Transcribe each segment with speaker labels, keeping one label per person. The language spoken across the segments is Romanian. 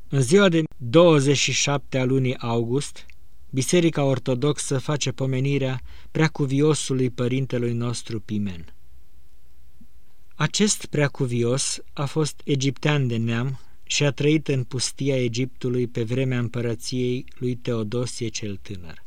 Speaker 1: În ziua de 27 a lunii august, Biserica Ortodoxă face pomenirea preacuviosului părintelui nostru Pimen. Acest preacuvios a fost egiptean de neam și a trăit în pustia Egiptului pe vremea împărăției lui Teodosie cel Tânăr.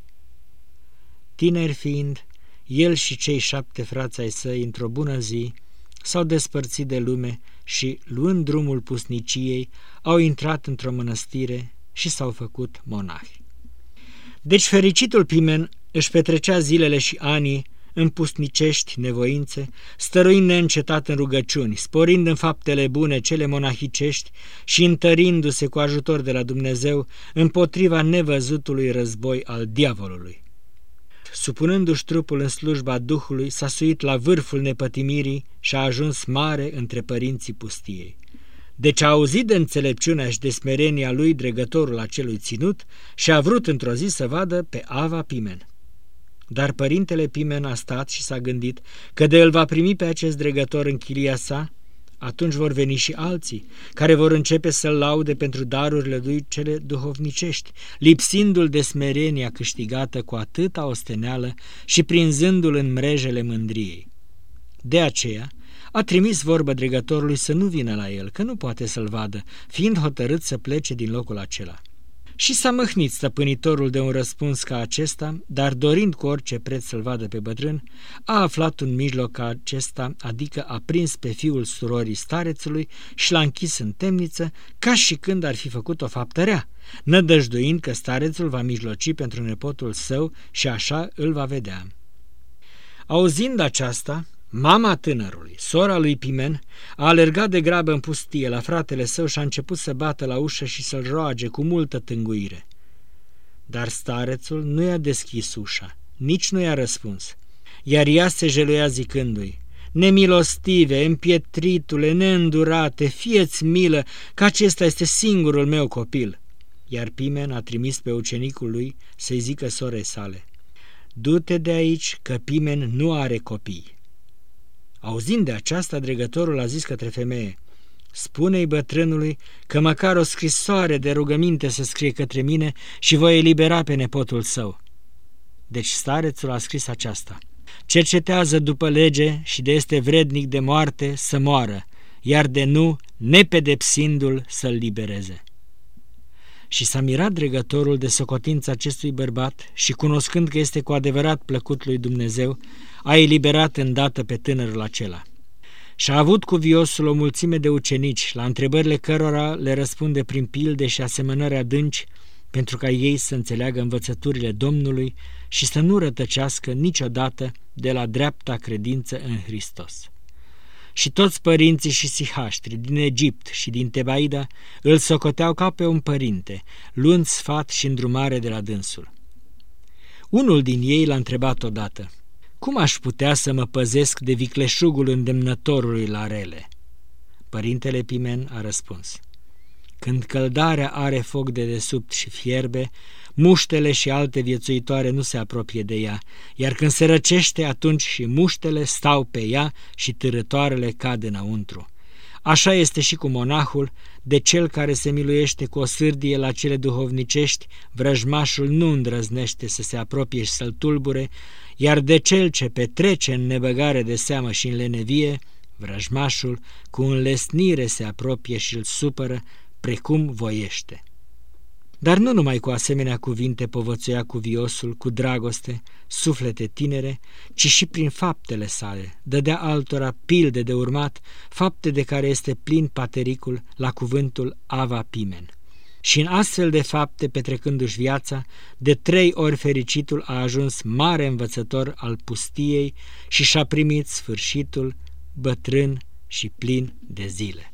Speaker 1: Tineri fiind, el și cei 7 frați ai săi, într-o bună zi, s-au despărțit de lume și, luând drumul pusniciei, au intrat într-o mănăstire și s-au făcut monahi. Deci fericitul Pimen își petrecea zilele și anii în pusnicești nevoințe, stăruind neîncetat în rugăciuni, sporind în faptele bune cele monahicești și întărindu-se cu ajutor de la Dumnezeu împotriva nevăzutului război al diavolului. Supunându-și trupul în slujba Duhului, s-a suit la vârful nepătimirii și a ajuns mare între părinții pustiei. Deci a auzit de înțelepciunea și de smerenia lui dregătorul acelui ținut și a vrut într-o zi să vadă pe Ava Pimen. Dar părintele Pimen a stat și s-a gândit că de îl va primi pe acest dregător în chilia sa, atunci vor veni și alții, care vor începe să-l laude pentru darurile lui cele duhovnicești, lipsindu-l de smerenia câștigată cu atâta osteneală și prinzându-l în mrejele mândriei. De aceea a trimis vorbă dregătorului să nu vină la el, că nu poate să-l vadă, fiind hotărât să plece din locul acela. Și s-a mâhnit stăpânitorul de un răspuns ca acesta, dar dorind cu orice preț să-l vadă pe bătrân, a aflat un mijloc ca acesta, adică a prins pe fiul surorii starețului și l-a închis în temniță, ca și când ar fi făcut o faptă rea, nădăjduind că starețul va mijloci pentru nepotul său și așa îl va vedea. Auzind aceasta, mama tânărului, sora lui Pimen, a alergat de grabă în pustie la fratele său și a început să bată la ușă și să-l roage cu multă tânguire. Dar starețul nu i-a deschis ușa, nici nu i-a răspuns, iar ea se jeluia zicându-i: „Nemilostive, împietritule, neîndurate, fie-ți milă, că acesta este singurul meu copil." Iar Pimen a trimis pe ucenicul lui să-i zică sorei sale: „Du-te de aici, că Pimen nu are copii." Auzind de aceasta, dregătorul a zis către femeie: „Spune-i bătrânului că măcar o scrisoare de rugăminte să scrie către mine și voi elibera pe nepotul său." Deci starețul a scris aceasta: „Cercetează după lege și de este vrednic de moarte să moară, iar de nu, nepedepsindu-l, să-l libereze." Și s-a mirat dregătorul de socotința acestui bărbat și, cunoscând că este cu adevărat plăcut lui Dumnezeu, a eliberat îndată pe tânărul acela. Și a avut cuviosul o mulțime de ucenici, la întrebările cărora le răspunde prin pilde și asemănări adânci, pentru ca ei să înțeleagă învățăturile Domnului și să nu rătăcească niciodată de la dreapta credință în Hristos. Și toți părinții și sihaștri din Egipt și din Tebaida îl socoteau ca pe un părinte, luând sfat și îndrumare de la dânsul. Unul din ei l-a întrebat odată: „Cum aș putea să mă păzesc de vicleșugul îndemnătorului la rele?" Părintele Pimen a răspuns: „Când căldarea are foc de desubt și fierbe, muștele și alte viețuitoare nu se apropie de ea, iar când se răcește, atunci și muștele stau pe ea și târătoarele cad înăuntru. Așa este și cu monahul, de cel care se miluiește cu o sârdie la cele duhovnicești, vrăjmașul nu îndrăznește să se apropie și să-l tulbure, iar de cel ce petrece în nebăgare de seamă și în lenevie, vrăjmașul cu înlesnire se apropie și îl supără, precum voiește." Dar nu numai cu asemenea cuvinte povățuia cuviosul cu dragoste suflete tinere, ci și prin faptele sale dădea altora pilde de urmat, fapte de care este plin patericul la cuvântul Ava Pimen. Și în astfel de fapte, petrecându-și viața, de 3 ori fericitul a ajuns mare învățător al pustiei și și-a primit sfârșitul bătrân și plin de zile.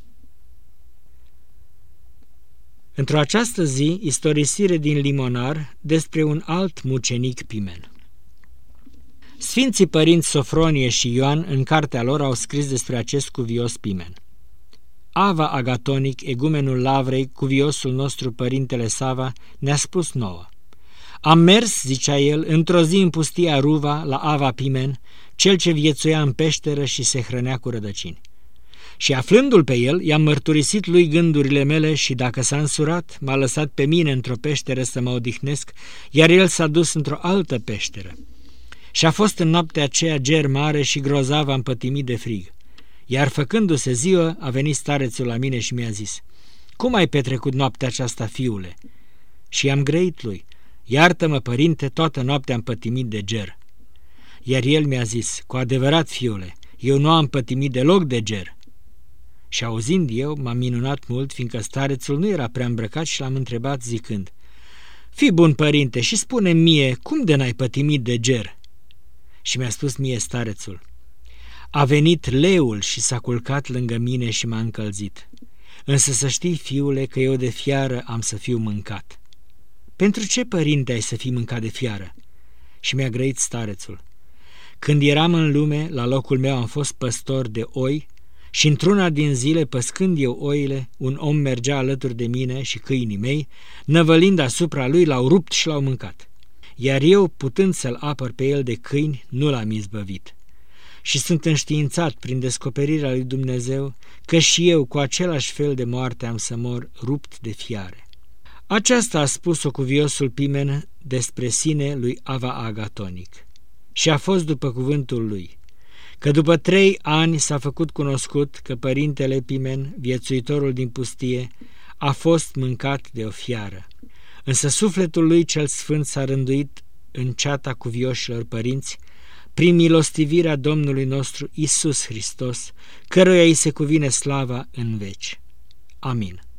Speaker 1: Într-o această zi, istorisire din Limonar despre un alt mucenic Pimen. Sfinții părinți Sofronie și Ioan, în cartea lor, au scris despre acest cuvios Pimen. Ava Agatonic, egumenul Lavrei, cuviosul nostru părintele Sava, ne-a spus nouă: „Am mers," zicea el, „într-o zi în pustia Ruva, la Ava Pimen, cel ce viețuia în peșteră și se hrănea cu rădăcini. Și aflându-l pe el, i-am mărturisit lui gândurile mele și dacă s-a însurat, m-a lăsat pe mine într-o peșteră să mă odihnesc, iar el s-a dus într-o altă peșteră. Și a fost în noaptea aceea ger mare și grozav am pătimit de frig. Iar făcându-se ziua, a venit starețul la mine și mi-a zis: Cum ai petrecut noaptea aceasta, fiule? Și i-am grăit lui: Iartă-mă, părinte, toată noaptea am pătimit de ger. Iar el mi-a zis: Cu adevărat, fiule, eu nu am pătimit deloc de ger. Și auzind eu, m-am minunat mult, fiindcă starețul nu era prea îmbrăcat și l-am întrebat zicând: Fii bun, părinte, și spune-mi mie, cum de n-ai pătimit de ger? Și mi-a spus mie starețul: A venit leul și s-a culcat lângă mine și m-a încălzit. Însă să știi, fiule, că eu de fiară am să fiu mâncat. Pentru ce, părinte, ai să fii mâncat de fiară? Și mi-a grăit starețul: Când eram în lume, la locul meu am fost păstor de oi și într-una din zile, păscând eu oile, un om mergea alături de mine și câinii mei, năvălind asupra lui, l-au rupt și l-au mâncat. Iar eu, putând să-l apăr pe el de câini, nu l-am izbăvit. Și sunt înștiințat prin descoperirea lui Dumnezeu că și eu cu același fel de moarte am să mor rupt de fiare. Aceasta a spus-o cuviosul Pimen despre sine lui Ava Agatonic. Și a fost după cuvântul lui, că după 3 ani s-a făcut cunoscut că părintele Pimen, viețuitorul din pustie, a fost mâncat de o fiară. Însă sufletul lui cel sfânt s-a rânduit în ceata cuvioșilor părinți, prin milostivirea Domnului nostru Iisus Hristos, căruia îi se cuvine slava în veci. Amin.